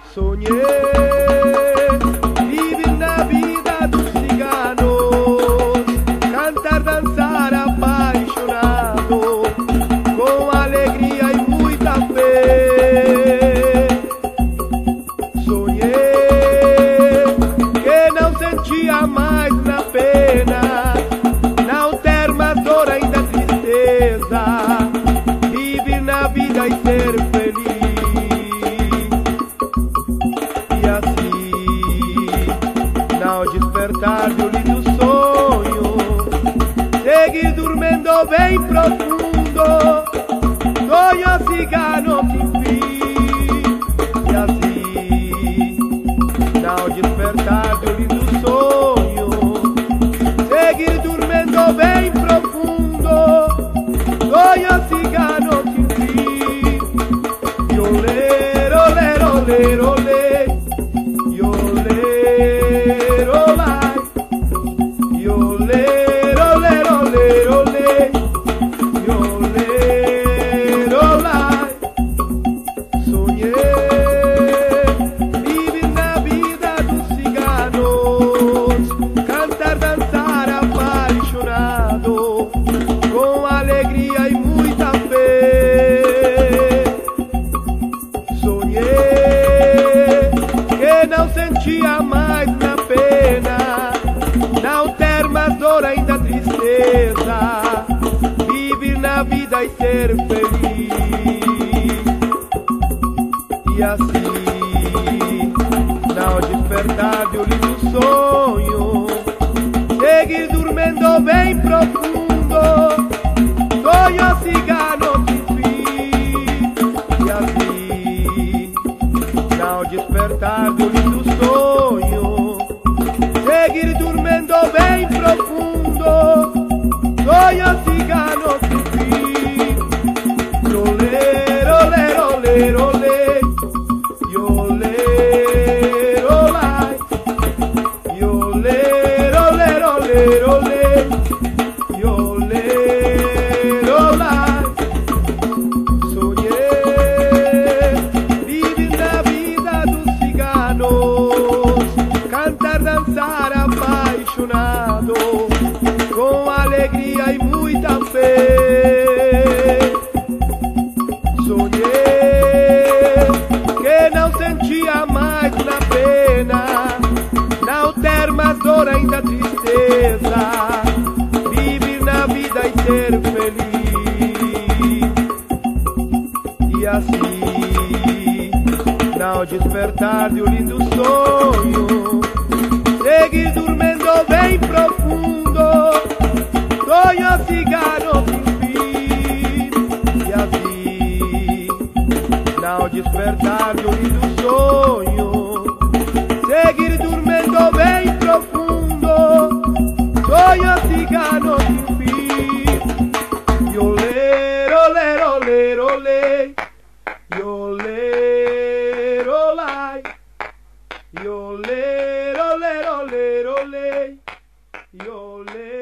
Sonhei vivir na vida dos ciganos, cantar, dançar apaixonado, com alegria e muita fé. Sonhei que não sentia mais na pena, não ter mais dor ainda tristeza, viver na vida e ser feliz. Despertar de lindo sonho, seguir dormindo bem profundo, sonho cigano que fiz. E assim, ao despertar de lindo sonho, seguir dormindo bem profundo, sonho cigano que fiz. E olê, olê, olê, olê. Com alegria e muita fé. Sonhei que não sentia mais na pena, não ter mais dor ainda tristeza, viver na vida e ser feliz. E assim, ao despertar de lindo sonho, seguir dormindo bem profundo, sonho cigano que fiz. E assim, ao despertar do lindo sonho, seguir dormindo bem profundo, sonho cigano que fiz. Roler, roler, roler, roler, yoler, olai, yoler, roler, roler, roler. Cantar, dançar apaixonado, com alegria e muita fé. Sonhei que não sentia mais na pena, não ter mais dor ainda tristeza, viver na vida e ser feliz. E assim, ao despertar de lindo sonho, seguir dormindo bem profundo, sonho cigano que fiz. E assim, ao despertar de lindo sonho, seguir dormindo bem profundo, sonho cigano que fiz. Yoler, oler, oler, oler, yoler, olai, yoler, oler, oler, oler, yoler.